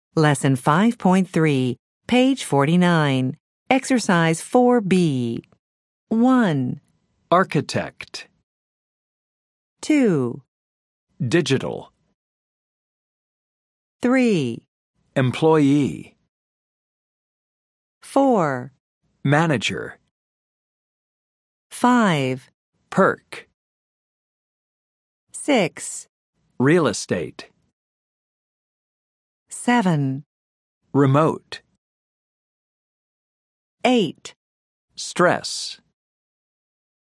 Lesson 5.3, page 49. Exercise 4B. 1, Architect, 2, digital, 3, employee, 4, manager, 5, perk, 6, real estate, 7, remote, 8. stress.